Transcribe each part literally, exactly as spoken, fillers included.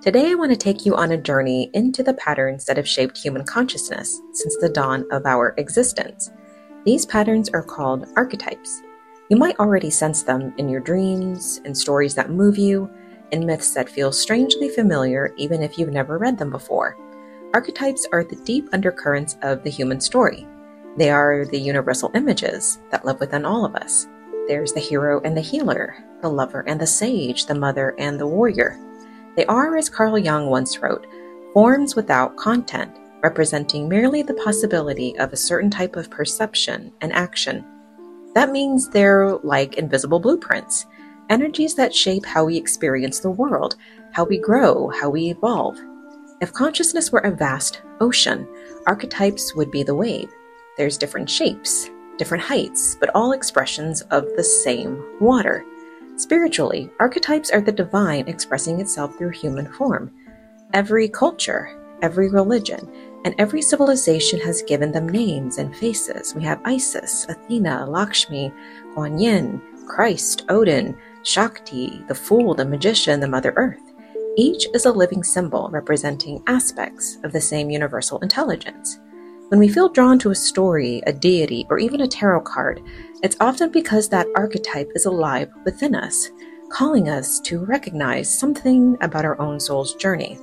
Today I want to take you on a journey into the patterns that have shaped human consciousness since the dawn of our existence. These patterns are called archetypes. You might already sense them in your dreams, in stories that move you, in myths that feel strangely familiar even if you've never read them before. Archetypes are the deep undercurrents of the human story. They are the universal images that live within all of us. There's the hero and the healer, the lover and the sage, the mother and the warrior. They are, as Carl Jung once wrote, forms without content, representing merely the possibility of a certain type of perception and action. That means they're like invisible blueprints, energies that shape how we experience the world, how we grow, how we evolve. If consciousness were a vast ocean, archetypes would be the wave. There's different shapes, different heights, but all expressions of the same water. Spiritually, archetypes are the divine expressing itself through human form. Every culture, every religion, and every civilization has given them names and faces. We have Isis, Athena, Lakshmi, Kuan Yin, Christ, Odin, Shakti, the Fool, the Magician, the Mother Earth. Each is a living symbol representing aspects of the same universal intelligence. When we feel drawn to a story, a deity, or even a tarot card, it's often because that archetype is alive within us, calling us to recognize something about our own soul's journey.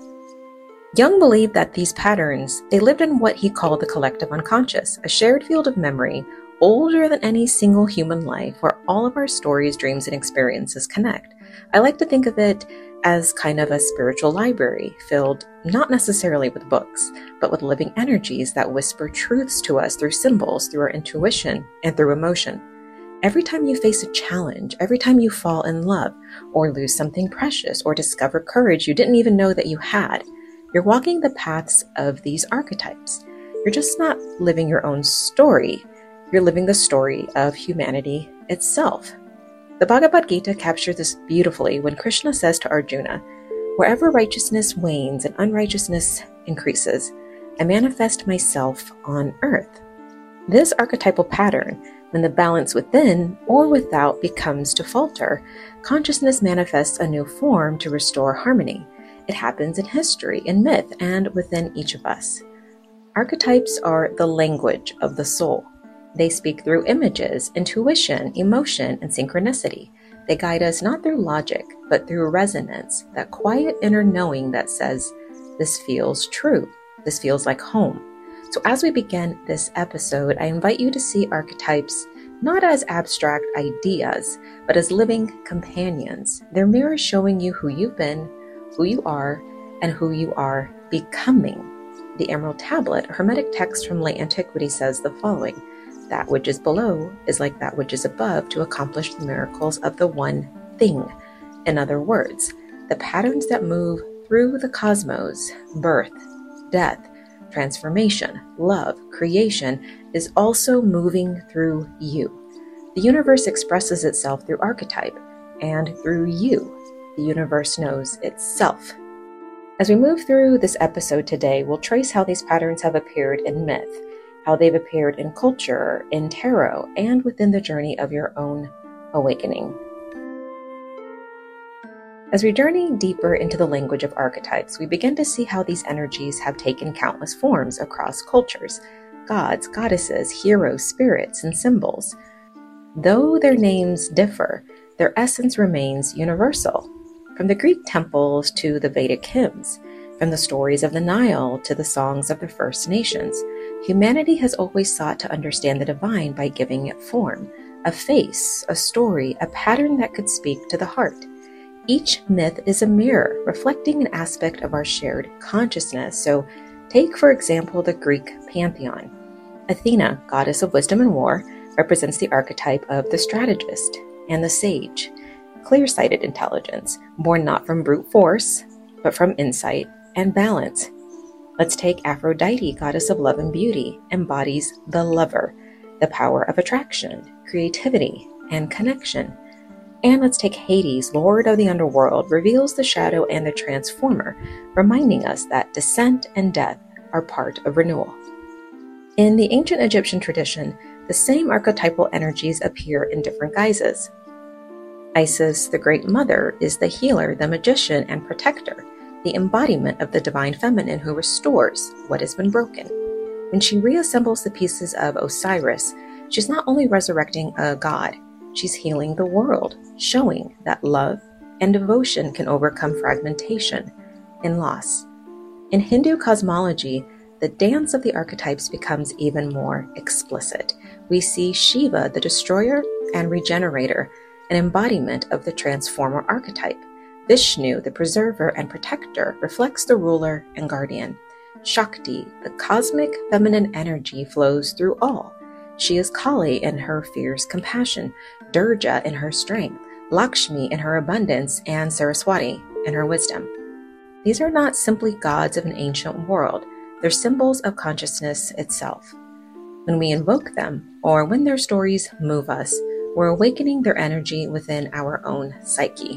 Jung believed that these patterns, they lived in what he called the collective unconscious, a shared field of memory older than any single human life where all of our stories, dreams, and experiences connect. I like to think of it as kind of a spiritual library filled not necessarily with books, but with living energies that whisper truths to us through symbols, through our intuition, and through emotion. Every time you face a challenge, every time you fall in love, or lose something precious, or discover courage you didn't even know that you had, you're walking the paths of these archetypes. You're just not living your own story, you're living the story of humanity itself. The Bhagavad Gita captures this beautifully when Krishna says to Arjuna, "Wherever righteousness wanes and unrighteousness increases, I manifest myself on earth." This archetypal pattern, when the balance within or without becomes to falter, consciousness manifests a new form to restore harmony. It happens in history, in myth, and within each of us. Archetypes are the language of the soul. They speak through images, intuition, emotion, and synchronicity. They guide us not through logic, but through resonance, that quiet inner knowing that says, this feels true, this feels like home. So as we begin this episode, I invite you to see archetypes not as abstract ideas, but as living companions. They're mirrors showing you who you've been, who you are, and who you are becoming. The Emerald Tablet, a Hermetic text from late antiquity, says the following: that which is below is like that which is above to accomplish the miracles of the one thing. In other words, the patterns that move through the cosmos, birth, death, transformation, love, creation, is also moving through you. The universe expresses itself through archetype, and through you, the universe knows itself. As we move through this episode today, we'll trace how these patterns have appeared in myth, how they've appeared in culture, in tarot, and within the journey of your own awakening. As we journey deeper into the language of archetypes, we begin to see how these energies have taken countless forms across cultures: gods, goddesses, heroes, spirits, and symbols. Though their names differ, their essence remains universal. From the Greek temples to the Vedic hymns, from the stories of the Nile to the songs of the First Nations, humanity has always sought to understand the divine by giving it form, a face, a story, a pattern that could speak to the heart. Each myth is a mirror, reflecting an aspect of our shared consciousness. So take, for example, the Greek pantheon. Athena, goddess of wisdom and war, represents the archetype of the strategist and the sage, clear-sighted intelligence, born not from brute force, but from insight and balance. Let's take Aphrodite, goddess of love and beauty, embodies the lover, the power of attraction, creativity, and connection. And let's take Hades, lord of the underworld, reveals the shadow and the transformer, reminding us that descent and death are part of renewal. In the ancient Egyptian tradition, the same archetypal energies appear in different guises. Isis, the Great Mother, is the healer, the magician, and protector. the embodiment of the divine feminine who restores what has been broken. When she reassembles the pieces of Osiris, she's not only resurrecting a god, she's healing the world, showing that love and devotion can overcome fragmentation and loss. In Hindu cosmology, the dance of the archetypes becomes even more explicit. We see Shiva, the destroyer and regenerator, an embodiment of the transformer archetype. Vishnu, the preserver and protector, reflects the ruler and guardian. Shakti, the cosmic feminine energy, flows through all. She is Kali in her fierce compassion, Durga in her strength, Lakshmi in her abundance, and Saraswati in her wisdom. These are not simply gods of an ancient world, they're symbols of consciousness itself. When we invoke them, or when their stories move us, we're awakening their energy within our own psyche.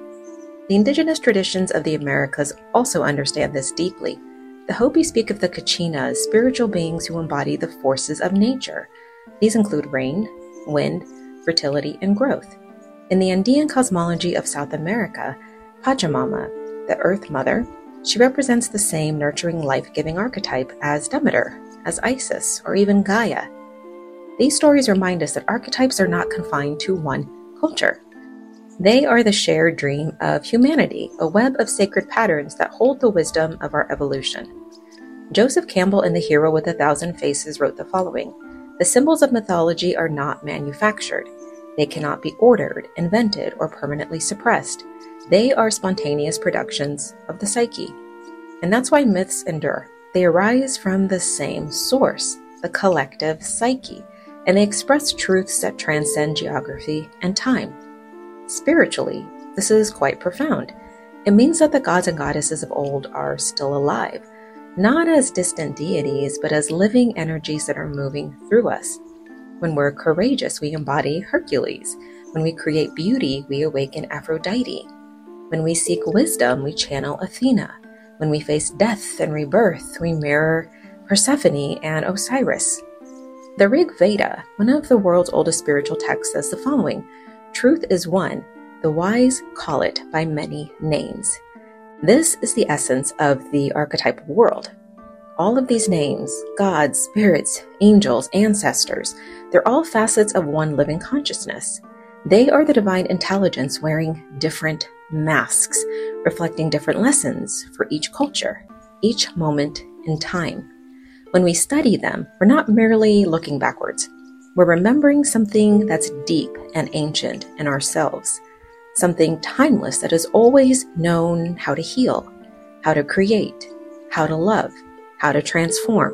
The indigenous traditions of the Americas also understand this deeply. The Hopi speak of the Kachinas, spiritual beings who embody the forces of nature. These include rain, wind, fertility, and growth. In the Andean cosmology of South America, Pachamama, the Earth Mother, she represents the same nurturing, life-giving archetype as Demeter, as Isis, or even Gaia. These stories remind us that archetypes are not confined to one culture. They are the shared dream of humanity, a web of sacred patterns that hold the wisdom of our evolution. Joseph Campbell in The Hero with a Thousand Faces wrote the following: "The symbols of mythology are not manufactured. They cannot be ordered, invented, or permanently suppressed. They are spontaneous productions of the psyche." And that's why myths endure. They arise from the same source, the collective psyche, and they express truths that transcend geography and time. Spiritually, this is quite profound. It means that the gods and goddesses of old are still alive, not as distant deities, but as living energies that are moving through us. When we're courageous, we embody Hercules. When we create beauty, we awaken Aphrodite. When we seek wisdom, we channel Athena. When we face death and rebirth, we mirror Persephone and Osiris. The Rig Veda, one of the world's oldest spiritual texts, says the following: "Truth is one. The wise call it by many names." This is the essence of the archetypal world. All of these names, gods, spirits, angels, ancestors, they're all facets of one living consciousness. They are the divine intelligence wearing different masks, reflecting different lessons for each culture, each moment in time. When we study them, we're not merely looking backwards. We're remembering something that's deep and ancient in ourselves, something timeless that has always known how to heal, how to create, how to love, how to transform.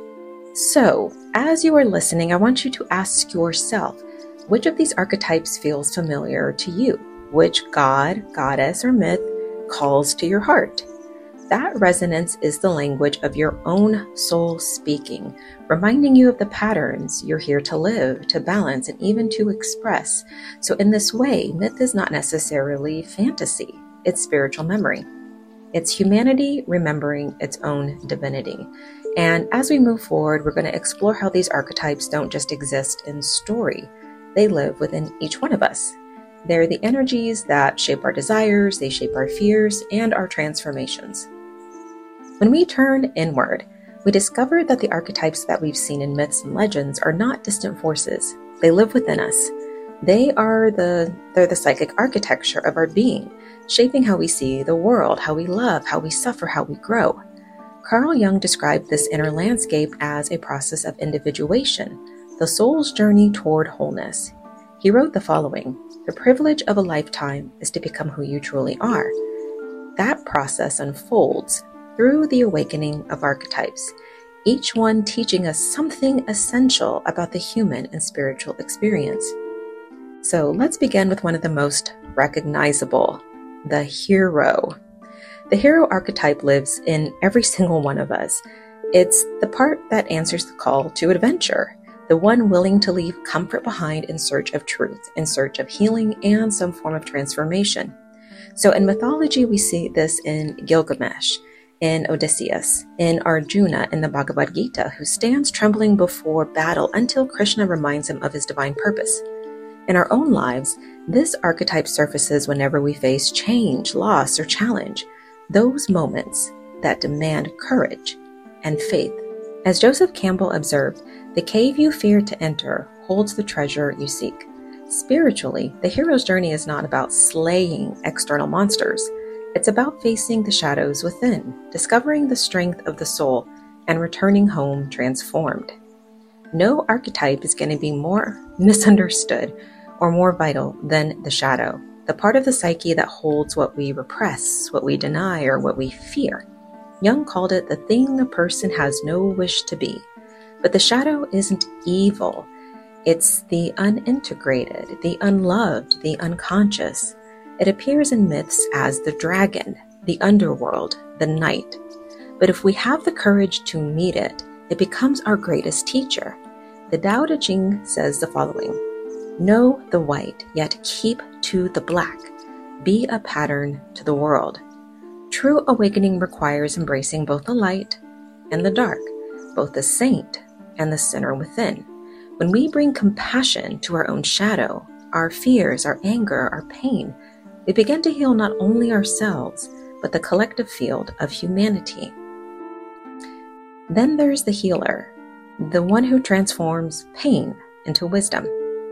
So, as you are listening, I want you to ask yourself, which of these archetypes feels familiar to you? Which god, goddess, or myth calls to your heart? That resonance is the language of your own soul speaking, reminding you of the patterns you're here to live, to balance, and even to express. So in this way, myth is not necessarily fantasy, it's spiritual memory. It's humanity remembering its own divinity. And as we move forward, we're going to explore how these archetypes don't just exist in story. They live within each one of us. They're the energies that shape our desires, they shape our fears, and our transformations. When we turn inward, we discover that the archetypes that we've seen in myths and legends are not distant forces. They live within us. They are the, they're the psychic architecture of our being, shaping how we see the world, how we love, how we suffer, how we grow. Carl Jung described this inner landscape as a process of individuation, the soul's journey toward wholeness. He wrote the following: "The privilege of a lifetime is to become who you truly are." That process unfolds through the awakening of archetypes, each one teaching us something essential about the human and spiritual experience. So let's begin with one of the most recognizable, the hero. The hero archetype lives in every single one of us. It's the part that answers the call to adventure, the one willing to leave comfort behind in search of truth, in search of healing and some form of transformation. So in mythology, we see this in Gilgamesh, in Odysseus, in Arjuna in the Bhagavad Gita, who stands trembling before battle until Krishna reminds him of his divine purpose. In our own lives, this archetype surfaces whenever we face change, loss, or challenge. those moments that demand courage and faith. As Joseph Campbell observed, the cave you fear to enter holds the treasure you seek. Spiritually, the hero's journey is not about slaying external monsters. It's about facing the shadows within, discovering the strength of the soul, and returning home transformed. No archetype is going to be more misunderstood or more vital than the shadow, the part of the psyche that holds what we repress, what we deny, or what we fear. Jung called it the thing a person has no wish to be. But the shadow isn't evil. It's the unintegrated, the unloved, the unconscious. It appears in myths as the dragon, the underworld, the night. But if we have the courage to meet it, it becomes our greatest teacher. The Tao Te Ching says the following: know the white, yet keep to the black. Be a pattern to the world. True awakening requires embracing both the light and the dark, both the saint and the sinner within. When we bring compassion to our own shadow, our fears, our anger, our pain, we begin to heal not only ourselves, but the collective field of humanity. Then there's the healer, the one who transforms pain into wisdom.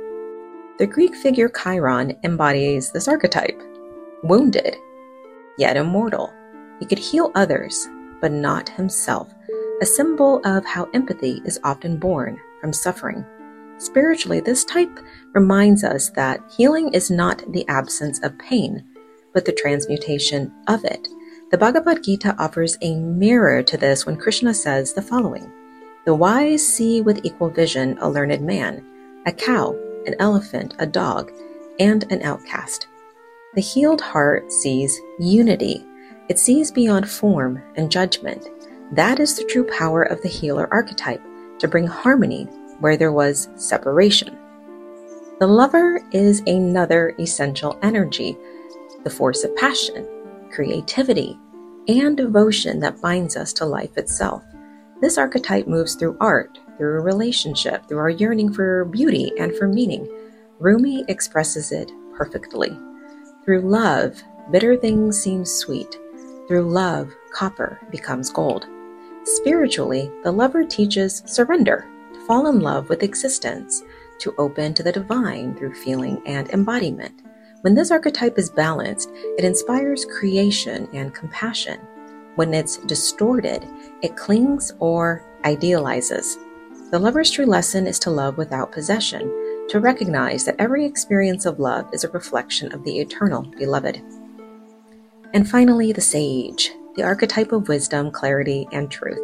The Greek figure Chiron embodies this archetype. Wounded, yet immortal. He could heal others, but not himself, a symbol of how empathy is often born from suffering. Spiritually, this type reminds us that healing is not the absence of pain, but the transmutation of it. The Bhagavad Gita offers a mirror to this when Krishna says the following: the wise see with equal vision a learned man, a cow, an elephant, a dog, and an outcast. The healed heart sees unity. It sees beyond form and judgment. That is the true power of the healer archetype, to bring harmony where there was separation. The lover is another essential energy, the force of passion, creativity, and devotion that binds us to life itself. This archetype moves through art, through a relationship, through our yearning for beauty and for meaning. Rumi expresses it perfectly. Through love, bitter things seem sweet. Through love, copper becomes gold. Spiritually, the lover teaches surrender, to fall in love with existence, to open to the divine through feeling and embodiment. When this archetype is balanced, it inspires creation and compassion. When it's distorted, it clings or idealizes. The lover's true lesson is to love without possession, to recognize that every experience of love is a reflection of the eternal beloved. And finally, the sage, the archetype of wisdom, clarity, and truth.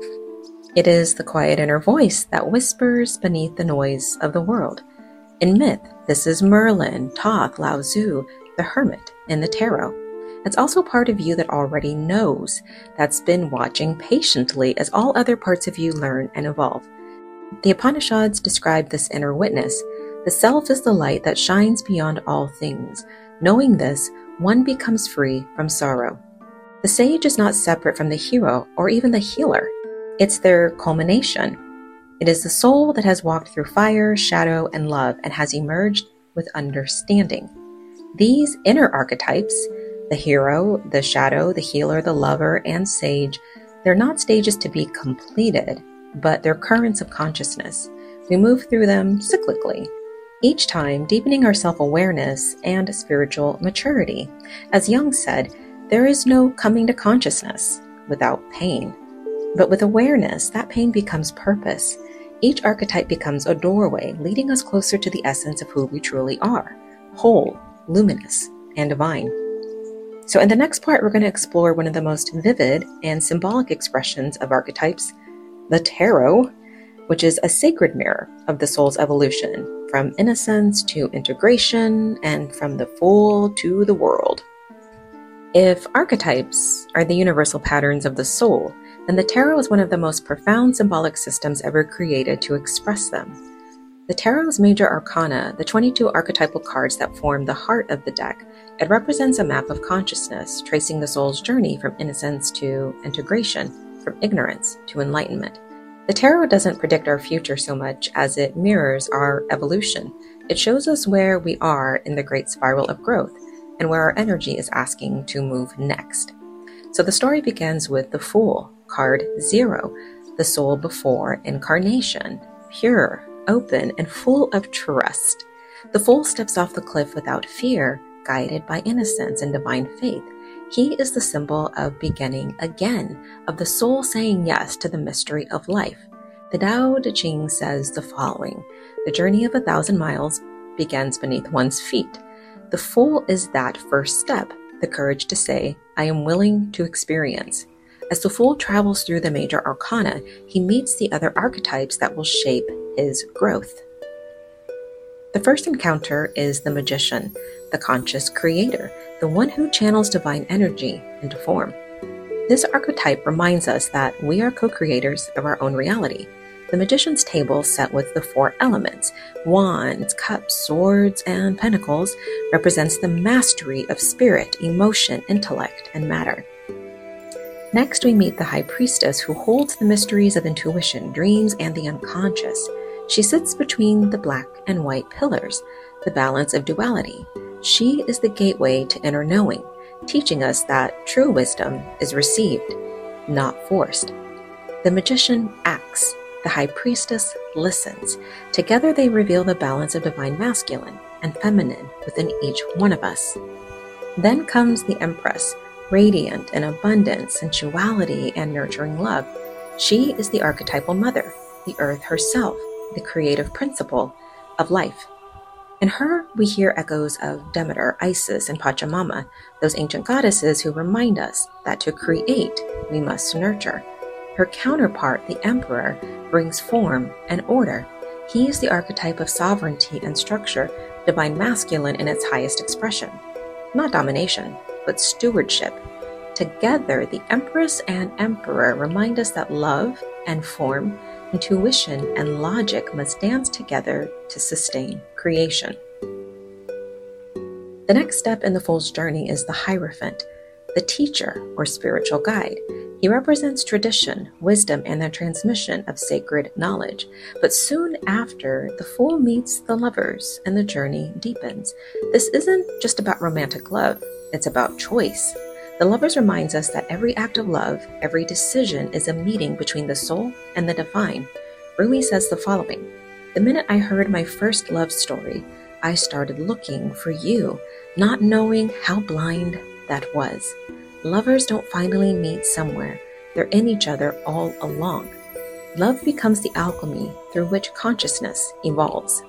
It is the quiet inner voice that whispers beneath the noise of the world. In myth, this is Merlin, Thoth, Lao Tzu, the hermit, and the tarot. It's also part of you that already knows, that's been watching patiently as all other parts of you learn and evolve. The Upanishads describe this inner witness. The self is the light that shines beyond all things. Knowing this, one becomes free from sorrow. The sage is not separate from the hero or even the healer. It's their culmination. It is the soul that has walked through fire, shadow, and love and has emerged with understanding. These inner archetypes, the hero, the shadow, the healer, the lover, and sage, they're not stages to be completed, but they're currents of consciousness. We move through them cyclically, each time deepening our self-awareness and spiritual maturity. As Jung said, there is no coming to consciousness without pain. But with awareness, that pain becomes purpose. Each archetype becomes a doorway, leading us closer to the essence of who we truly are, whole, luminous, and divine. So in the next part, we're going to explore one of the most vivid and symbolic expressions of archetypes, the tarot, which is a sacred mirror of the soul's evolution, from innocence to integration, and from the fool to the world. If archetypes are the universal patterns of the soul, then the tarot is one of the most profound symbolic systems ever created to express them. The tarot's major arcana, the twenty-two archetypal cards that form the heart of the deck, it represents a map of consciousness, tracing the soul's journey from innocence to integration, from ignorance to enlightenment. The tarot doesn't predict our future so much as it mirrors our evolution. It shows us where we are in the great spiral of growth and where our energy is asking to move next. So the story begins with the Fool, card zero, the soul before incarnation, pure, open, and full of trust. The Fool steps off the cliff without fear, guided by innocence and divine faith. He is the symbol of beginning again, of the soul saying yes to the mystery of life. The Tao Te Ching says the following: the journey of a thousand miles begins beneath one's feet. The Fool is that first step, the courage to say, I am willing to experience. As the Fool travels through the major arcana, he meets the other archetypes that will shape his growth. The first encounter is the Magician, the conscious creator, the one who channels divine energy into form. This archetype reminds us that we are co-creators of our own reality. The Magician's table, set with the four elements, wands, cups, swords, and pentacles, represents the mastery of spirit, emotion, intellect, and matter. Next, we meet the High Priestess, who holds the mysteries of intuition, dreams, and the unconscious. She sits between the black and white pillars, the balance of duality. She is the gateway to inner knowing, teaching us that true wisdom is received, not forced. The Magician acts. The High Priestess listens. Together they reveal the balance of divine masculine and feminine within each one of us. Then comes the Empress, radiant in abundance, sensuality, and nurturing love. She is the archetypal mother, the earth herself, the creative principle of life. In her, we hear echoes of Demeter, Isis, and Pachamama, those ancient goddesses who remind us that to create, we must nurture. Her counterpart, the Emperor, brings form and order. He is the archetype of sovereignty and structure, divine masculine in its highest expression. Not domination, but stewardship. Together, the Empress and Emperor remind us that love and form, intuition and logic must dance together to sustain creation. The next step in the Fool's journey is the Hierophant, the teacher or spiritual guide. He represents tradition, wisdom, and the transmission of sacred knowledge. But soon after, the Fool meets the lovers and the journey deepens. This isn't just about romantic love, it's about choice. The Lovers reminds us that every act of love, every decision is a meeting between the soul and the divine. Rumi says the following: the minute I heard my first love story, I started looking for you, not knowing how blind that was. Lovers don't finally meet somewhere. They're in each other all along. Love becomes the alchemy through which consciousness evolves.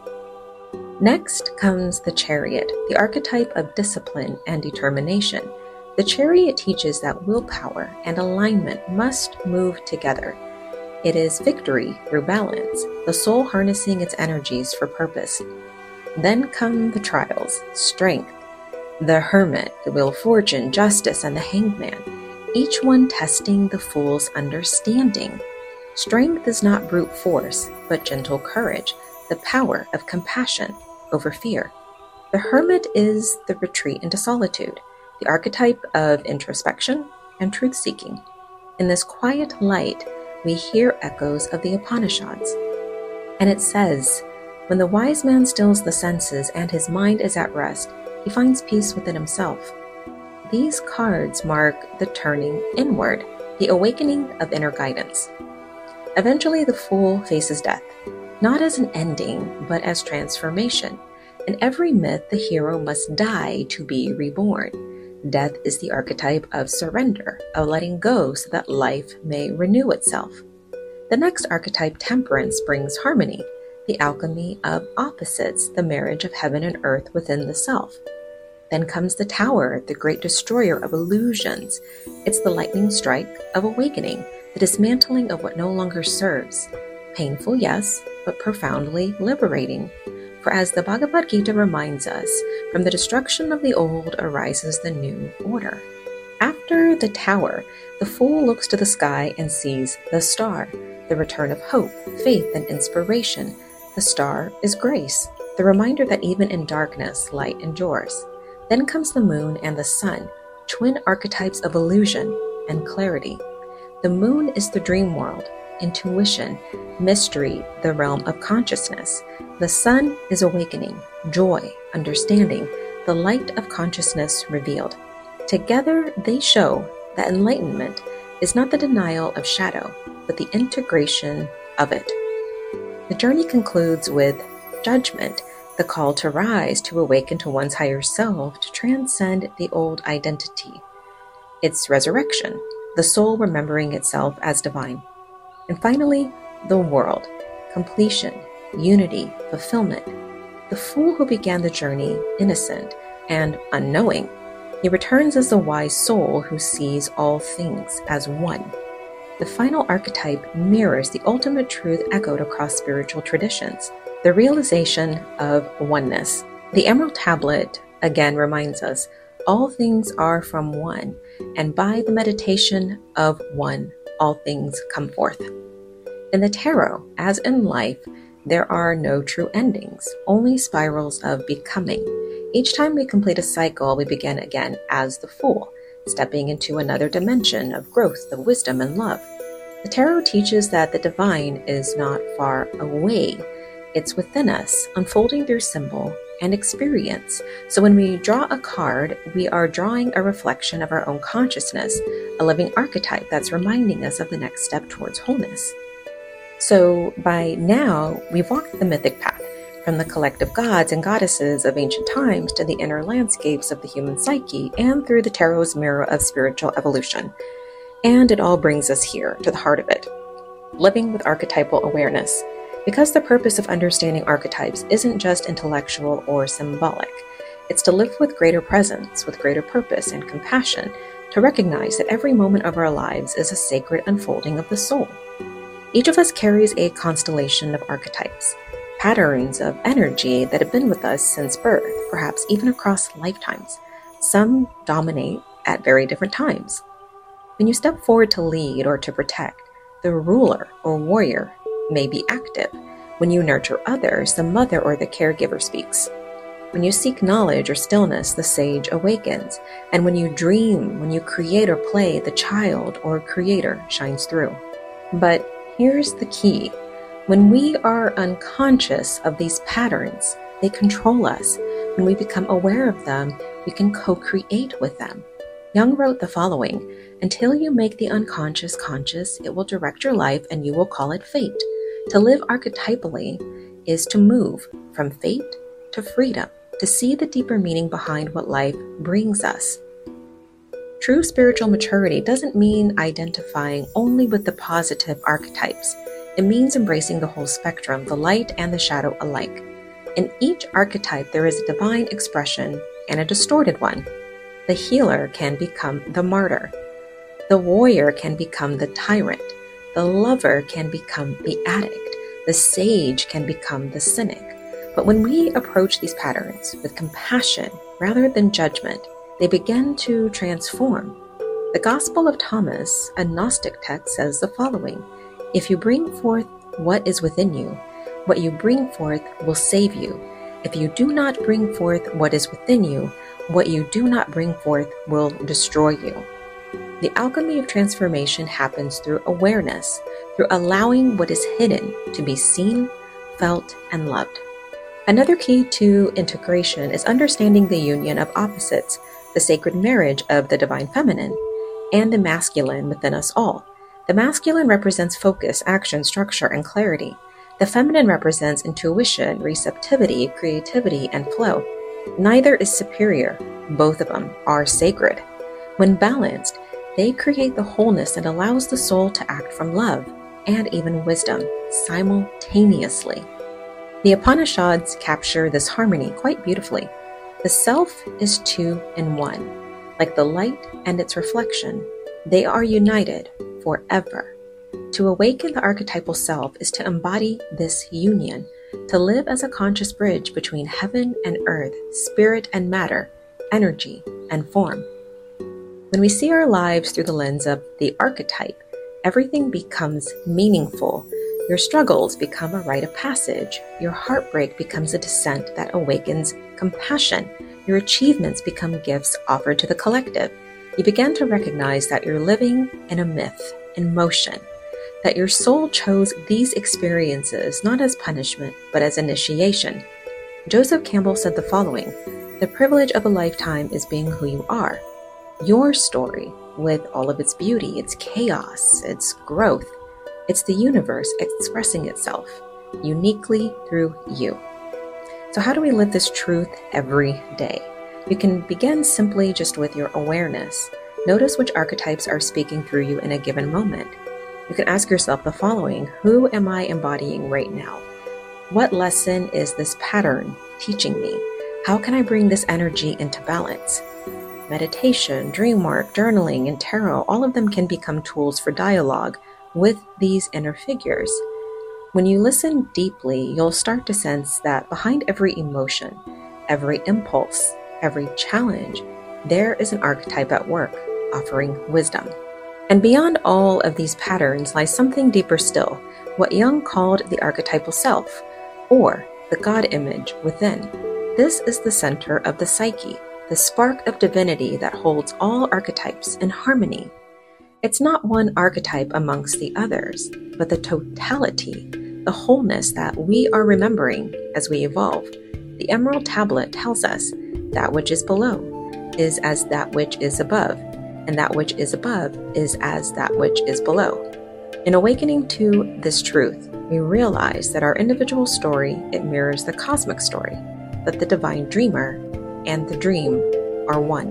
Next comes the Chariot, the archetype of discipline and determination. The Chariot teaches that willpower and alignment must move together. It is victory through balance, the soul harnessing its energies for purpose. Then come the trials, strength, the Hermit, the Wheel of Fortune, Justice, and the Hanged Man, each one testing the Fool's understanding. Strength is not brute force, but gentle courage, the power of compassion over fear. The Hermit is the retreat into solitude, the archetype of introspection and truth-seeking. In this quiet light, we hear echoes of the Upanishads. And it says, when the wise man stills the senses and his mind is at rest, he finds peace within himself. These cards mark the turning inward, the awakening of inner guidance. Eventually, the Fool faces death, not as an ending, but as transformation. In every myth, the hero must die to be reborn. Death is the archetype of surrender, of letting go so that life may renew itself. The next archetype, Temperance, brings harmony, the alchemy of opposites, the marriage of heaven and earth within the self. Then comes the Tower, the great destroyer of illusions. It's the lightning strike of awakening, the dismantling of what no longer serves. Painful, yes, but profoundly liberating. For as the Bhagavad Gita reminds us, from the destruction of the old arises the new order. After the Tower, the Fool looks to the sky and sees the star, the return of hope, faith, and inspiration. The star is grace, the reminder that even in darkness, light endures. Then comes the Moon and the Sun, twin archetypes of illusion and clarity. The Moon is the dream world, intuition, mystery, the realm of consciousness. The Sun is awakening, joy, understanding, the light of consciousness revealed. Together, they show that enlightenment is not the denial of shadow, but the integration of it. The journey concludes with judgment, the call to rise, to awaken to one's higher self, to transcend the old identity. It's resurrection, the soul remembering itself as divine. And finally, the world, completion, unity, fulfillment. The fool who began the journey innocent and unknowing, he returns as the wise soul who sees all things as one. The final archetype mirrors the ultimate truth echoed across spiritual traditions, the realization of oneness. The Emerald Tablet again reminds us, all things are from one, and by the meditation of one, all things come forth. In the tarot, as in life, there are no true endings, only spirals of becoming. Each time we complete a cycle, we begin again as the Fool, stepping into another dimension of growth, of wisdom, and love. The tarot teaches that the divine is not far away. It's within us, unfolding through symbol and experience. So when we draw a card, we are drawing a reflection of our own consciousness, a living archetype that's reminding us of the next step towards wholeness. So by now, we've walked the mythic path, from the collective gods and goddesses of ancient times to the inner landscapes of the human psyche, and through the tarot's mirror of spiritual evolution. And it all brings us here, to the heart of it, living with archetypal awareness. Because the purpose of understanding archetypes isn't just intellectual or symbolic. It's to live with greater presence, with greater purpose and compassion, to recognize that every moment of our lives is a sacred unfolding of the soul. Each of us carries a constellation of archetypes, patterns of energy that have been with us since birth, perhaps even across lifetimes. Some dominate at very different times. When you step forward to lead or to protect, the ruler or warrior may be active. When you nurture others, the mother or the caregiver speaks. When you seek knowledge or stillness, the sage awakens. And when you dream, when you create or play, the child or creator shines through. But here's the key. When we are unconscious of these patterns, they control us. When we become aware of them, we can co-create with them. Jung wrote the following, "Until you make the unconscious conscious, it will direct your life and you will call it fate. To live archetypally is to move from fate to freedom, to see the deeper meaning behind what life brings us." True spiritual maturity doesn't mean identifying only with the positive archetypes. It means embracing the whole spectrum, the light and the shadow alike. In each archetype, there is a divine expression and a distorted one. The healer can become the martyr. The warrior can become the tyrant. The lover can become the addict. The sage can become the cynic. But when we approach these patterns with compassion rather than judgment, they begin to transform. The Gospel of Thomas, a Gnostic text, says the following, "If you bring forth what is within you, what you bring forth will save you. If you do not bring forth what is within you, what you do not bring forth will destroy you." The alchemy of transformation happens through awareness, through allowing what is hidden to be seen, felt, and loved. Another key to integration is understanding the union of opposites, the sacred marriage of the divine feminine and the masculine within us all. The masculine represents focus, action, structure, and clarity. The feminine represents intuition, receptivity, creativity, and flow. Neither is superior. Both of them are sacred. When balanced, they create the wholeness that allows the soul to act from love and even wisdom simultaneously. The Upanishads capture this harmony quite beautifully. The self is two in one. Like the light and its reflection, they are united forever. To awaken the archetypal self is to embody this union, to live as a conscious bridge between heaven and earth, spirit and matter, energy and form. When we see our lives through the lens of the archetype, everything becomes meaningful. Your struggles become a rite of passage. Your heartbreak becomes a descent that awakens compassion. Your achievements become gifts offered to the collective. You begin to recognize that you're living in a myth, in motion, that your soul chose these experiences not as punishment, but as initiation. Joseph Campbell said the following, "The privilege of a lifetime is being who you are. Your story with all of its beauty, its chaos, its growth. It's the universe expressing itself uniquely through you. So how do we live this truth every day? You can begin simply just with your awareness. Notice which archetypes are speaking through you in a given moment. You can ask yourself the following: who am I embodying right now? What lesson is this pattern teaching me? How can I bring this energy into balance? Meditation, dream work, journaling, and tarot, all of them can become tools for dialogue with these inner figures. When you listen deeply, you'll start to sense that behind every emotion, every impulse, every challenge, there is an archetype at work, offering wisdom. And beyond all of these patterns lies something deeper still, what Jung called the archetypal self, or the God image within. This is the center of the psyche, the spark of divinity that holds all archetypes in harmony. It's not one archetype amongst the others, but the totality, the wholeness that we are remembering as we evolve. The Emerald Tablet tells us that which is below is as that which is above, and that which is above is as that which is below. In awakening to this truth, we realize that our individual story, it mirrors the cosmic story, that the divine dreamer and the dream are one.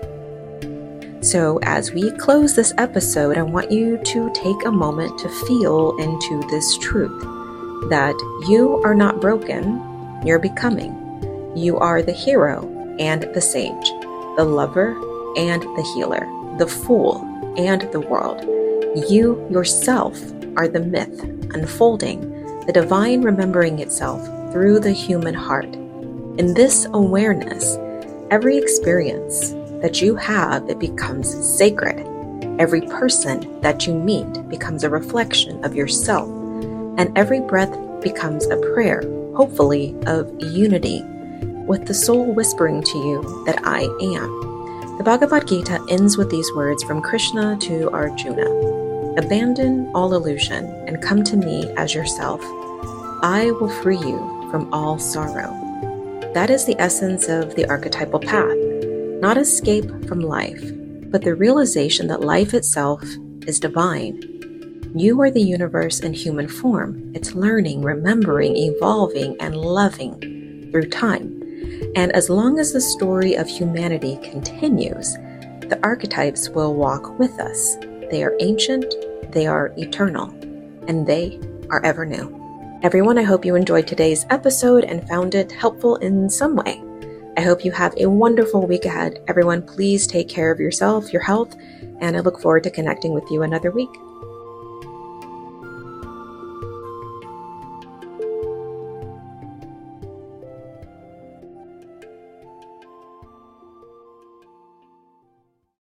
So as we close this episode, I want you to take a moment to feel into this truth, that you are not broken, you're becoming. You are the hero and the sage, the lover and the healer, the fool and the world. You yourself are the myth unfolding, the divine remembering itself through the human heart. In this awareness, every experience that you have, it becomes sacred. Every person that you meet becomes a reflection of yourself, and every breath becomes a prayer, hopefully of unity, with the soul whispering to you that I am. The Bhagavad Gita ends with these words from Krishna to Arjuna: abandon all illusion and come to me as yourself. I will free you from all sorrow. That is the essence of the archetypal path, not escape from life, but the realization that life itself is divine. You are the universe in human form. It's learning, remembering, evolving, and loving through time. And as long as the story of humanity continues, the archetypes will walk with us. They are ancient, they are eternal, and they are ever new. Everyone, I hope you enjoyed today's episode and found it helpful in some way. I hope you have a wonderful week ahead. Everyone, please take care of yourself, your health, and I look forward to connecting with you another week.